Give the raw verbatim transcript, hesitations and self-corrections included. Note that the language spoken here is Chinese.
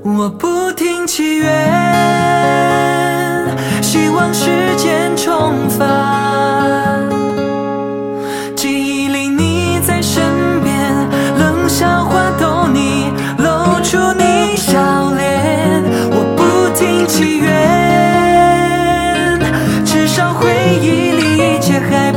我不停祈愿，希望时间重返，记忆里你在身边，冷笑话逗你，露出你笑脸。我不停祈愿，至少回忆里一切还